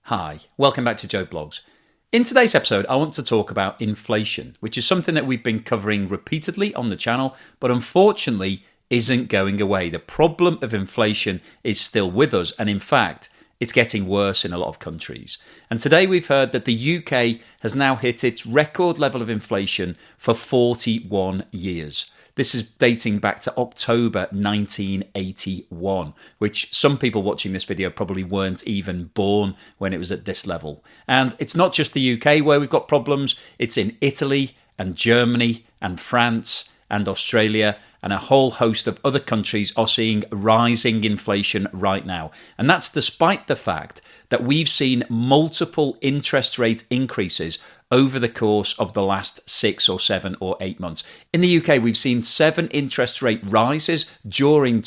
Hi, welcome back to Joe Blogs. In today's episode, I want to talk about inflation, which is something that we've been covering repeatedly on the channel, but unfortunately isn't going away. The problem of inflation is still with us, and in fact, it's getting worse in a lot of countries. And today we've heard that the UK has now hit its record level of inflation for 41 years. This is dating back to October 1981, which some people watching this video probably weren't even born when it was at this level. And it's not just the UK where we've got problems, it's in Italy and Germany and France and Australia, and a whole host of other countries are seeing rising inflation right now. And that's despite the fact that we've seen multiple interest rate increases over the course of the last 6 or 7 or 8 months. In the UK, we've seen 7 interest rate rises during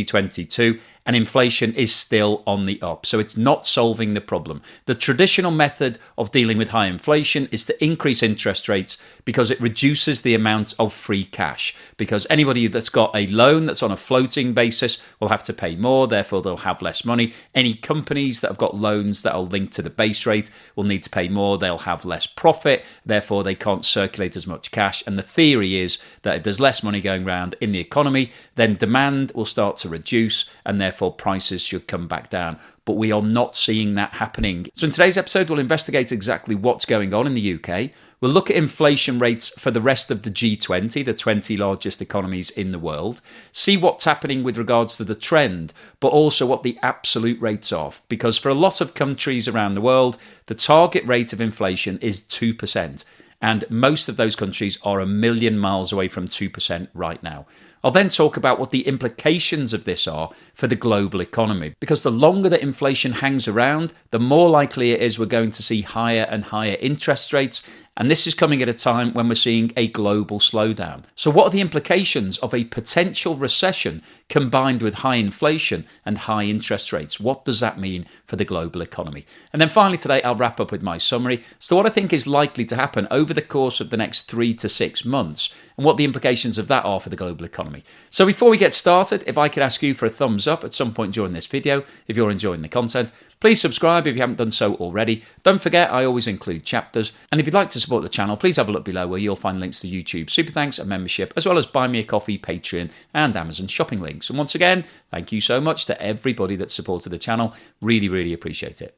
2022, and inflation is still on the up. So it's not solving the problem. The traditional method of dealing with high inflation is to increase interest rates because it reduces the amount of free cash. Because anybody that's got a loan that's on a floating basis will have to pay more, therefore they'll have less money. Any companies that have got loans that are linked to the base rate will need to pay more, they'll have less profit, therefore they can't circulate as much cash. And the theory is that if there's less money going around in the economy, then demand will start to reduce and therefore prices should come back down. But we are not seeing that happening. So in today's episode, we'll investigate exactly what's going on in the UK. We'll look at inflation rates for the rest of the G20, the 20 largest economies in the world, see what's happening with regards to the trend, but also what the absolute rates are. Because for a lot of countries around the world, the target rate of inflation is 2%. And most of those countries are a million miles away from 2% right now. I'll then talk about what the implications of this are for the global economy, because the longer that inflation hangs around, the more likely it is we're going to see higher and higher interest rates. And this is coming at a time when we're seeing a global slowdown. So what are the implications of a potential recession combined with high inflation and high interest rates? What does that mean for the global economy? And then finally today, I'll wrap up with my summary. So what I think is likely to happen over the course of the next 3 to 6 months and what the implications of that are for the global economy. So before we get started, if I could ask you for a thumbs up at some point during this video, if you're enjoying the content, please subscribe if you haven't done so already. Don't forget, I always include chapters. And if you'd like to support the channel, please have a look below where you'll find links to YouTube, Super Thanks and membership, as well as Buy Me a Coffee, Patreon and Amazon shopping links. And once again, thank you so much to everybody that supported the channel. Really, really appreciate it.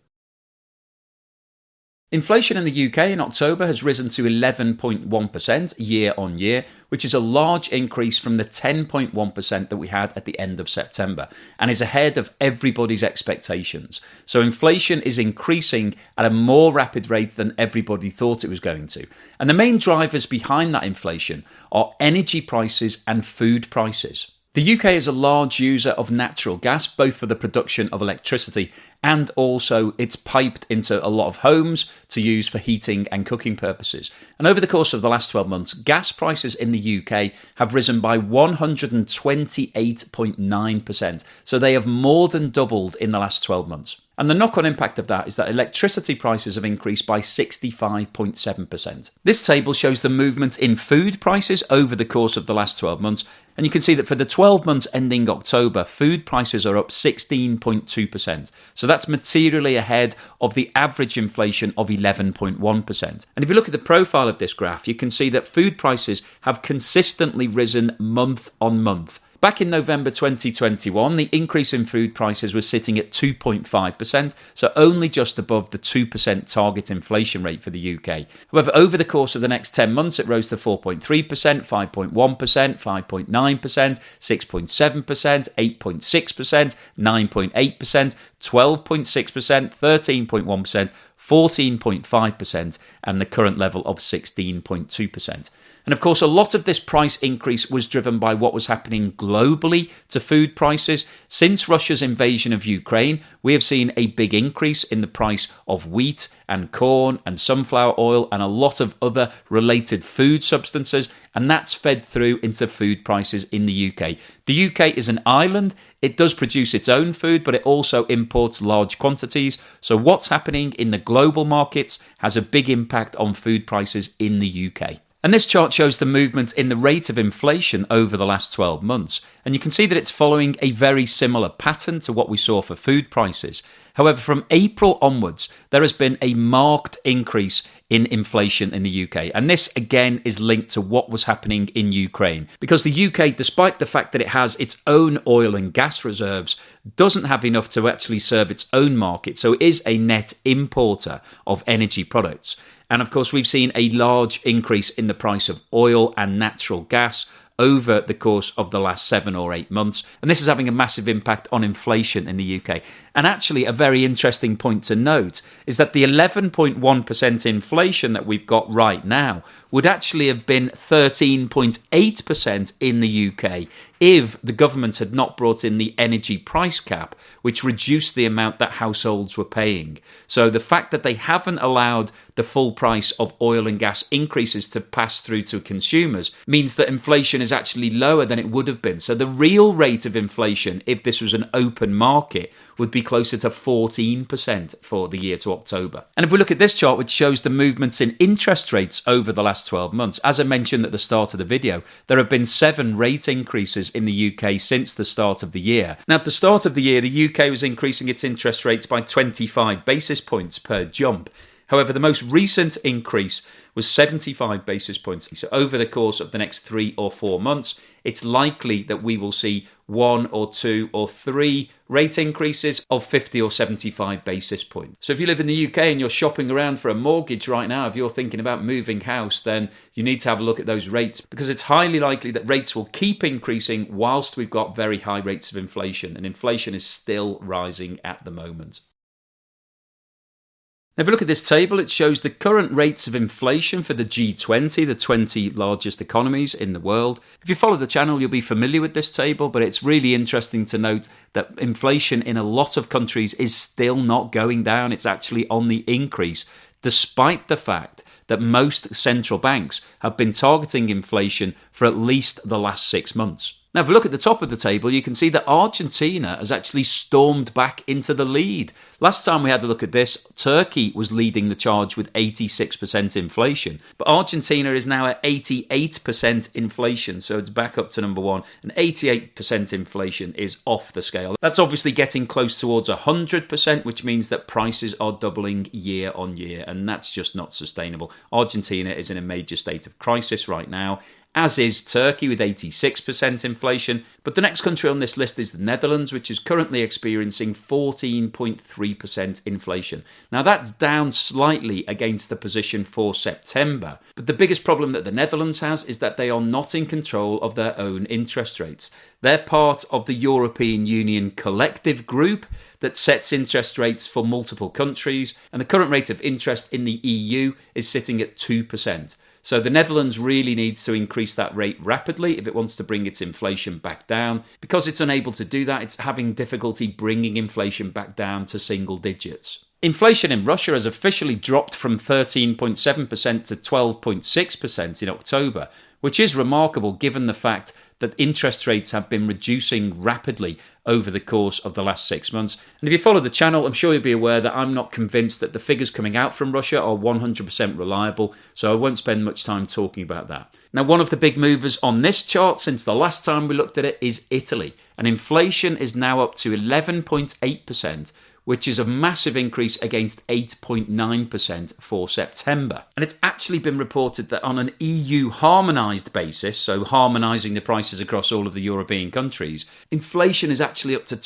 Inflation in the UK in October has risen to 11.1% year on year, which is a large increase from the 10.1% that we had at the end of September and is ahead of everybody's expectations. So inflation is increasing at a more rapid rate than everybody thought it was going to. And the main drivers behind that inflation are energy prices and food prices. The UK is a large user of natural gas, both for the production of electricity and also it's piped into a lot of homes to use for heating and cooking purposes. And over the course of the last 12 months, gas prices in the UK have risen by 128.9%. So they have more than doubled in the last 12 months. And the knock-on impact of that is that electricity prices have increased by 65.7%. This table shows the movement in food prices over the course of the last 12 months. And you can see that for the 12 months ending October, food prices are up 16.2%. So that's materially ahead of the average inflation of 11.1%. And if you look at the profile of this graph, you can see that food prices have consistently risen month on month. Back in November 2021, the increase in food prices was sitting at 2.5%, so only just above the 2% target inflation rate for the UK. However, over the course of the next 10 months, it rose to 4.3%, 5.1%, 5.9%, 6.7%, 8.6%, 9.8%, 12.6%, 13.1%, 14.5%, and the current level of 16.2%. And of course, a lot of this price increase was driven by what was happening globally to food prices. Since Russia's invasion of Ukraine, we have seen a big increase in the price of wheat and corn and sunflower oil and a lot of other related food substances, and that's fed through into food prices in the UK. The UK is an island. It does produce its own food, but it also imports large quantities. So what's happening in the global markets has a big impact on food prices in the UK. And this chart shows the movement in the rate of inflation over the last 12 months. And you can see that it's following a very similar pattern to what we saw for food prices. However, from April onwards, there has been a marked increase in inflation in the UK. And this, again, is linked to what was happening in Ukraine. Because the UK, despite the fact that it has its own oil and gas reserves, doesn't have enough to actually serve its own market. So it is a net importer of energy products. And of course, we've seen a large increase in the price of oil and natural gas over the course of the last 7 or 8 months. And this is having a massive impact on inflation in the UK. And actually, a very interesting point to note is that the 11.1% inflation that we've got right now would actually have been 13.8% in the UK if the government had not brought in the energy price cap, which reduced the amount that households were paying. So the fact that they haven't allowed the full price of oil and gas increases to pass through to consumers means that inflation is actually lower than it would have been. So the real rate of inflation, if this was an open market, would be closer to 14% for the year to October. And if we look at this chart, which shows the movements in interest rates over the last 12 months, as I mentioned at the start of the video, there have been 7 rate increases in the UK since the start of the year. Now, at the start of the year, the UK was increasing its interest rates by 25 basis points per jump. However, the most recent increase was 75 basis points. So over the course of the next 3 or 4 months, it's likely that we will see 1 or 2 or 3 rate increases of 50 or 75 basis points. So if you live in the UK and you're shopping around for a mortgage right now, if you're thinking about moving house, then you need to have a look at those rates, because it's highly likely that rates will keep increasing whilst we've got very high rates of inflation, and inflation is still rising at the moment. Now, if we look at this table, it shows the current rates of inflation for the G20, the 20 largest economies in the world. If you follow the channel, you'll be familiar with this table, but it's really interesting to note that inflation in a lot of countries is still not going down. It's actually on the increase, despite the fact that most central banks have been targeting inflation for at least the last 6 months. Now, if we look at the top of the table, you can see that Argentina has actually stormed back into the lead. Last time we had a look at this, Turkey was leading the charge with 86% inflation. But Argentina is now at 88% inflation, so it's back up to number 1. And 88% inflation is off the scale. That's obviously getting close towards 100%, which means that prices are doubling year on year, and that's just not sustainable. Argentina is in a major state of crisis right now, as is Turkey with 86% inflation. But the next country on this list is the Netherlands, which is currently experiencing 14.3% inflation. Now, that's down slightly against the position for September. But the biggest problem that the Netherlands has is that they are not in control of their own interest rates. They're part of the European Union collective group that sets interest rates for multiple countries, and the current rate of interest in the EU is sitting at 2%. So the Netherlands really needs to increase that rate rapidly if it wants to bring its inflation back down. Because it's unable to do that, it's having difficulty bringing inflation back down to single digits. Inflation in Russia has officially dropped from 13.7% to 12.6% in October, which is remarkable given the fact that interest rates have been reducing rapidly over the course of the last 6 months. And if you follow the channel, I'm sure you'll be aware that I'm not convinced that the figures coming out from Russia are 100% reliable, so I won't spend much time talking about that. Now, one of the big movers on this chart since the last time we looked at it is Italy, and inflation is now up to 11.8%, which is a massive increase against 8.9% for September. And it's actually been reported that on an EU harmonised basis, so harmonising the prices across all of the European countries, inflation is actually up to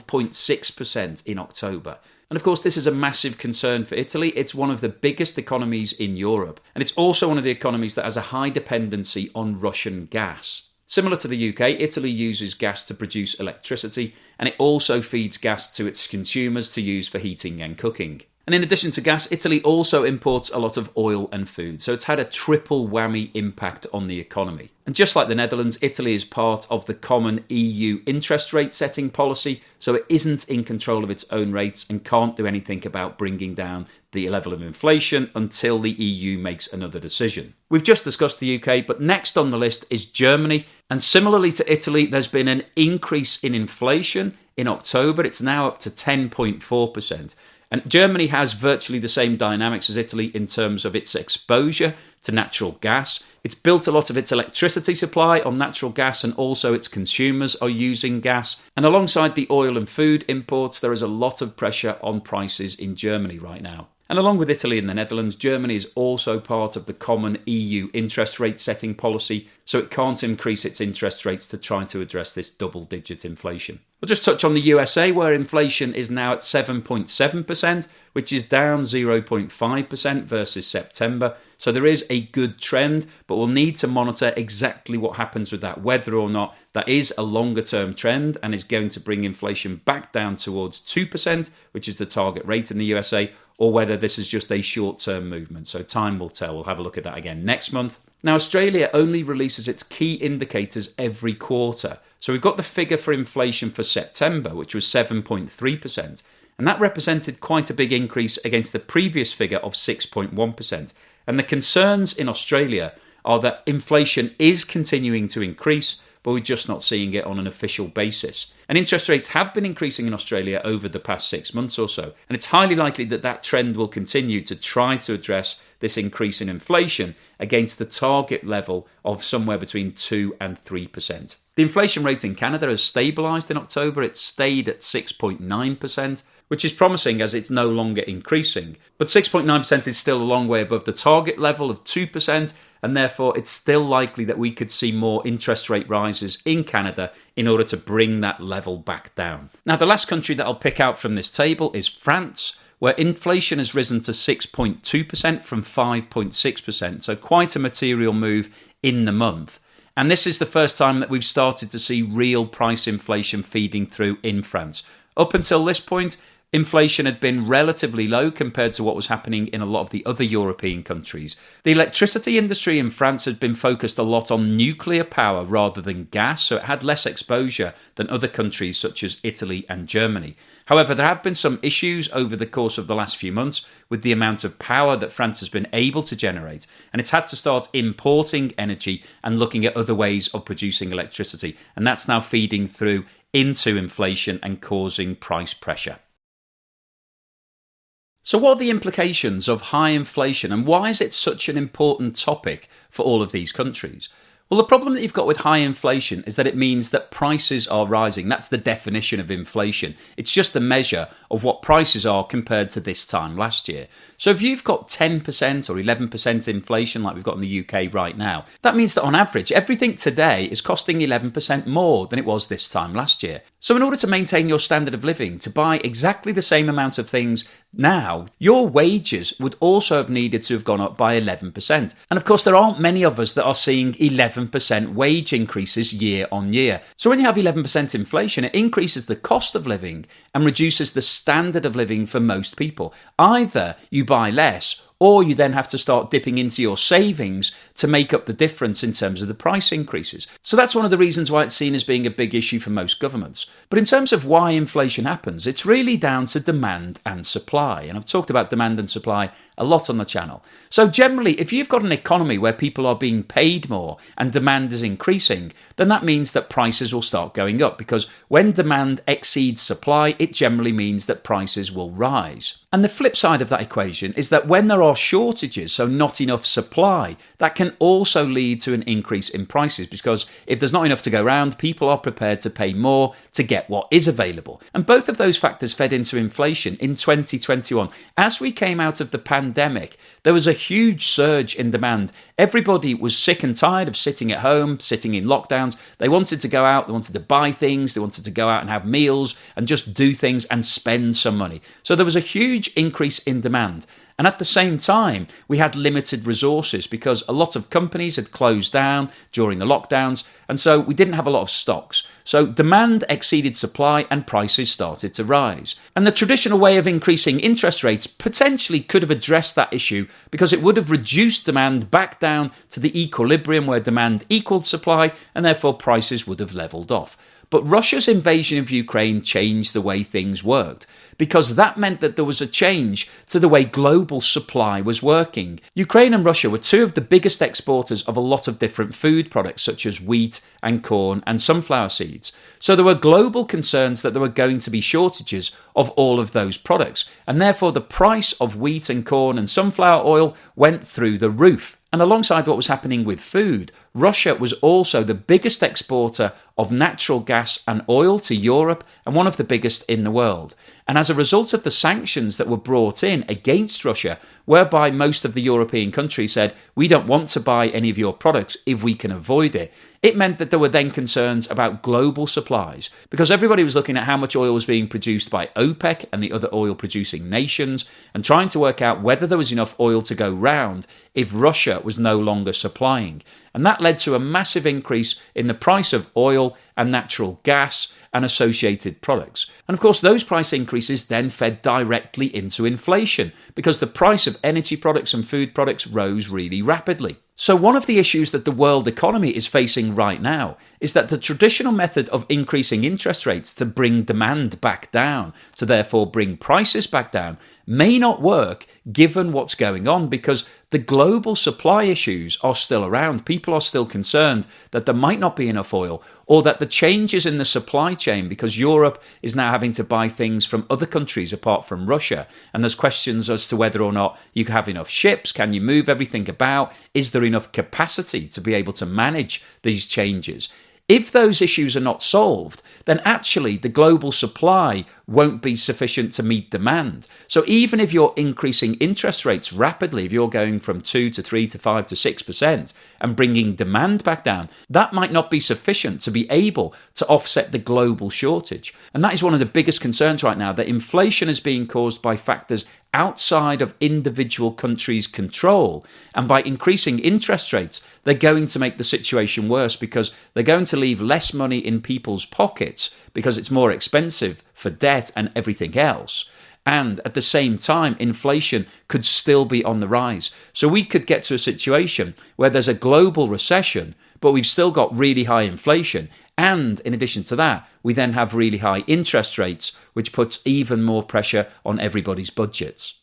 12.6% in October. And of course, this is a massive concern for Italy. It's one of the biggest economies in Europe. And it's also one of the economies that has a high dependency on Russian gas. Similar to the UK, Italy uses gas to produce electricity, and it also feeds gas to its consumers to use for heating and cooking. And in addition to gas, Italy also imports a lot of oil and food, so it's had a triple whammy impact on the economy. And just like the Netherlands, Italy is part of the common EU interest rate setting policy, so it isn't in control of its own rates and can't do anything about bringing down the level of inflation until the EU makes another decision. We've just discussed the UK, but next on the list is Germany. And similarly to Italy, there's been an increase in inflation. In October, it's now up to 10.4%. And Germany has virtually the same dynamics as Italy in terms of its exposure to natural gas. It's built a lot of its electricity supply on natural gas, and also its consumers are using gas. And alongside the oil and food imports, there is a lot of pressure on prices in Germany right now. And along with Italy and the Netherlands, Germany is also part of the common EU interest rate setting policy, so it can't increase its interest rates to try to address this double-digit inflation. We'll just touch on the USA, where inflation is now at 7.7%, which is down 0.5% versus September. So there is a good trend, but we'll need to monitor exactly what happens with that, whether or not that is a longer-term trend and is going to bring inflation back down towards 2%, which is the target rate in the USA, or whether this is just a short-term movement. So time will tell. We'll have a look at that again next month. Now, Australia only releases its key indicators every quarter. So we've got the figure for inflation for September, which was 7.3%. And that represented quite a big increase against the previous figure of 6.1%. And the concerns in Australia are that inflation is continuing to increase, but we're just not seeing it on an official basis. And interest rates have been increasing in Australia over the past 6 months or so. And it's highly likely that that trend will continue to try to address this increase in inflation against the target level of somewhere between 2 and 3%. The inflation rate in Canada has stabilised in October. It stayed at 6.9%, which is promising as it's no longer increasing. But 6.9% is still a long way above the target level of 2%, and therefore it's still likely that we could see more interest rate rises in Canada in order to bring that level back down. Now, the last country that I'll pick out from this table is France, where inflation has risen to 6.2% from 5.6%, so quite a material move in the month. And this is the first time that we've started to see real price inflation feeding through in France. Up until this point, inflation had been relatively low compared to what was happening in a lot of the other European countries. The electricity industry in France had been focused a lot on nuclear power rather than gas, so it had less exposure than other countries such as Italy and Germany. However, there have been some issues over the course of the last few months with the amount of power that France has been able to generate, and it's had to start importing energy and looking at other ways of producing electricity, and that's now feeding through into inflation and causing price pressure. So what are the implications of high inflation, and why is it such an important topic for all of these countries? Well, the problem that you've got with high inflation is that it means that prices are rising. That's the definition of inflation. It's just a measure of what prices are compared to this time last year. So if you've got 10% or 11% inflation like we've got in the UK right now, that means that on average, everything today is costing 11% more than it was this time last year. So in order to maintain your standard of living, to buy exactly the same amount of things now, your wages would also have needed to have gone up by 11%. And of course, there aren't many of us that are seeing 11% wage increases year on year. So when you have 11% inflation, it increases the cost of living and reduces the standard of living for most people. Either you buy less, or you then have to start dipping into your savings to make up the difference in terms of the price increases. So that's one of the reasons why it's seen as being a big issue for most governments. But in terms of why inflation happens, it's really down to demand and supply. And I've talked about demand and supply a lot on the channel. So generally, if you've got an economy where people are being paid more and demand is increasing, then that means that prices will start going up, because when demand exceeds supply, it generally means that prices will rise. And the flip side of that equation is that when there are shortages, so not enough supply, that can also lead to an increase in prices, because if there's not enough to go around, people are prepared to pay more to get what is available. And both of those factors fed into inflation in 2021. As we came out of the pandemic, there was a huge surge in demand. Everybody was sick and tired of sitting at home, sitting in lockdowns. They wanted to go out, they wanted to buy things, they wanted to go out and have meals and just do things and spend some money. So there was a huge increase in demand. And at the same time, we had limited resources because a lot of companies had closed down during the lockdowns, and so we didn't have a lot of stocks. So demand exceeded supply and prices started to rise. And the traditional way of increasing interest rates potentially could have addressed that issue, because it would have reduced demand back down to the equilibrium where demand equaled supply, and therefore prices would have leveled off. But Russia's invasion of Ukraine changed the way things worked, because that meant that there was a change to the way global supply was working. Ukraine and Russia were two of the biggest exporters of a lot of different food products, such as wheat and corn and sunflower seeds. So there were global concerns that there were going to be shortages of all of those products, and therefore the price of wheat and corn and sunflower oil went through the roof. And alongside what was happening with food, Russia was also the biggest exporter of natural gas and oil to Europe and one of the biggest in the world. And as a result of the sanctions that were brought in against Russia, whereby most of the European countries said, we don't want to buy any of your products if we can avoid it, it meant that there were then concerns about global supplies, because everybody was looking at how much oil was being produced by OPEC and the other oil producing nations and trying to work out whether there was enough oil to go round if Russia was no longer supplying. And that led to a massive increase in the price of oil and natural gas and associated products. And of course, those price increases then fed directly into inflation, because the price of energy products and food products rose really rapidly. So one of the issues that the world economy is facing right now is that the traditional method of increasing interest rates to bring demand back down, to therefore bring prices back down, may not work given what's going on, because the global supply issues are still around. People are still concerned that there might not be enough oil, or that the changes in the supply chain, because Europe is now having to buy things from other countries apart from Russia, and there's questions as to whether or not you have enough ships, can you move everything about, is there enough capacity to be able to manage these changes? If those issues are not solved, then actually the global supply won't be sufficient to meet demand. So even if you're increasing interest rates rapidly, if you're going from 2 to 3 to 5 to 6% and bringing demand back down, that might not be sufficient to be able to offset the global shortage. And that is one of the biggest concerns right now, that inflation is being caused by factors outside of individual countries' control. And by increasing interest rates, they're going to make the situation worse, because they're going to leave less money in people's pockets because it's more expensive for debt and everything else. And at the same time, inflation could still be on the rise. So we could get to a situation where there's a global recession, but we've still got really high inflation. And in addition to that, we then have really high interest rates, which puts even more pressure on everybody's budgets.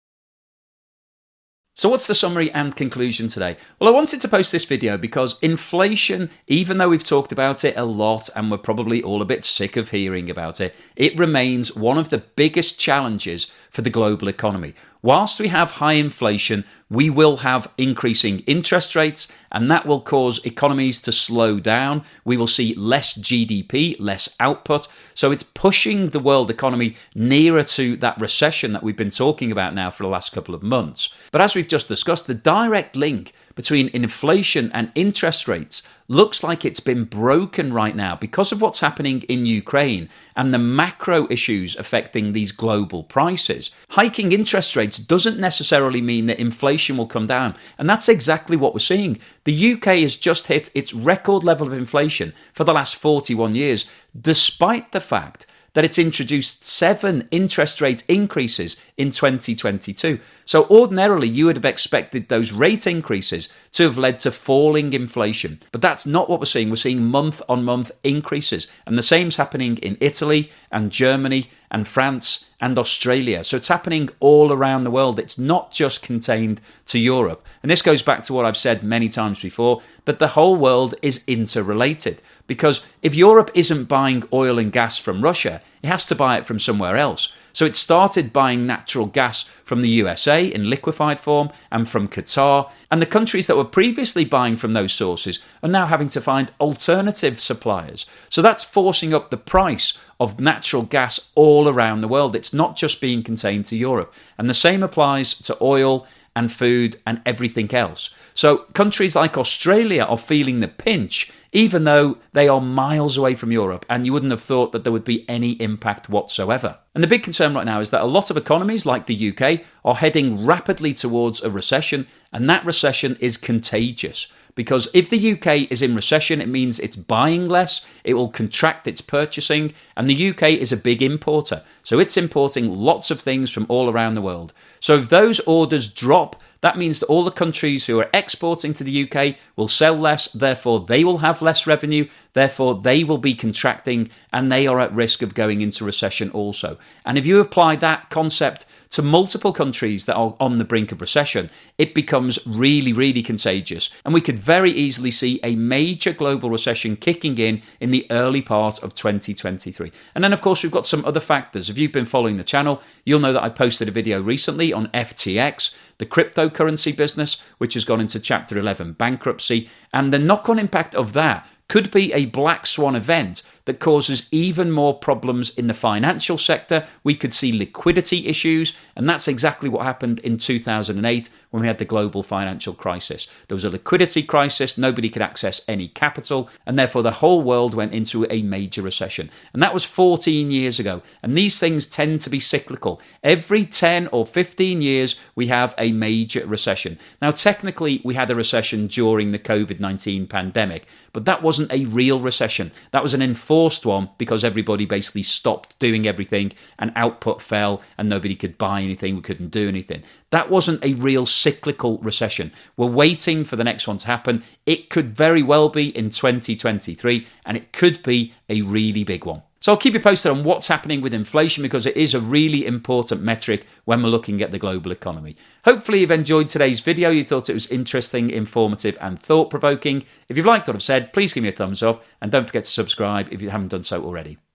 So what's the summary and conclusion today? Well, I wanted to post this video because inflation, even though we've talked about it a lot and we're probably all a bit sick of hearing about it, it remains one of the biggest challenges for the global economy. Whilst we have high inflation, we will have increasing interest rates, and that will cause economies to slow down. We will see less GDP, less output. So it's pushing the world economy nearer to that recession that we've been talking about now for the last couple of months. But as we've just discussed, the direct link between inflation and interest rates looks like it's been broken right now because of what's happening in Ukraine and the macro issues affecting these global prices. Hiking interest rates doesn't necessarily mean that inflation will come down, and that's exactly what we're seeing. The UK has just hit its record level of inflation for the last 41 years, despite the fact that it's introduced 7 interest rate increases in 2022. So ordinarily, you would have expected those rate increases to have led to falling inflation. But that's not what we're seeing. We're seeing month-on-month increases. And the same's happening in Italy and Germany and France and Australia. So it's happening all around the world. It's not just contained to Europe. And this goes back to what I've said many times before, but the whole world is interrelated. Because if Europe isn't buying oil and gas from Russia, it has to buy it from somewhere else. So it started buying natural gas from the USA in liquefied form and from Qatar. And the countries that were previously buying from those sources are now having to find alternative suppliers. So that's forcing up the price of natural gas all around the world. It's not just being contained to Europe. And the same applies to oil and food and everything else. So countries like Australia are feeling the pinch, even though they are miles away from Europe, and you wouldn't have thought that there would be any impact whatsoever. And the big concern right now is that a lot of economies like the UK are heading rapidly towards a recession, and that recession is contagious. Because if the UK is in recession, it means it's buying less, it will contract its purchasing, and the UK is a big importer. So it's importing lots of things from all around the world. So if those orders drop, that means that all the countries who are exporting to the UK will sell less, therefore they will have less revenue, therefore they will be contracting, and they are at risk of going into recession also. And if you apply that concept to multiple countries that are on the brink of recession, it becomes really, really contagious. And we could very easily see a major global recession kicking in the early part of 2023. And then, of course, we've got some other factors. If you've been following the channel, you'll know that I posted a video recently on FTX, the cryptocurrency business, which has gone into Chapter 11 bankruptcy. And the knock-on impact of that could be a black swan event that causes even more problems in the financial sector. We could see liquidity issues, and that's exactly what happened in 2008 when we had the global financial crisis. There was a liquidity crisis, nobody could access any capital, and therefore the whole world went into a major recession. And that was 14 years ago, and these things tend to be cyclical. Every 10 or 15 years, we have a major recession. Now, technically, we had a recession during the COVID-19 pandemic, but that wasn't a real recession. That was an enforced one because everybody basically stopped doing everything and output fell and nobody could buy anything, we couldn't do anything. That wasn't a real cyclical recession. We're waiting for the next one to happen. It could very well be in 2023, and it could be a really big one. So I'll keep you posted on what's happening with inflation, because it is a really important metric when we're looking at the global economy. Hopefully you've enjoyed today's video. You thought it was interesting, informative and thought-provoking. If you've liked what I've said, please give me a thumbs up and don't forget to subscribe if you haven't done so already.